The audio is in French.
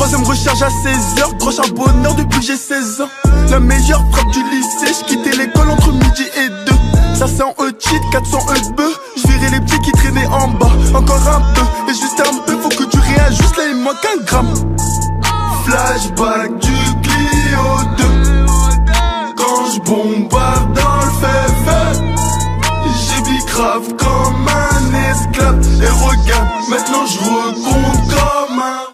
troisième recharge à 16h, gros charbonneur depuis que j'ai 16 ans. La meilleure frappe du lycée, j'quittais l'école entre midi et 2. Ça c'est en E-cheat, 400 E de bœuf. J'virais les petits qui traînaient en bas. Encore un peu, et juste un peu, faut que tu réajustes, là il manque un gramme. Flashback du Clio 2. Quand j'bombarde dans le fer.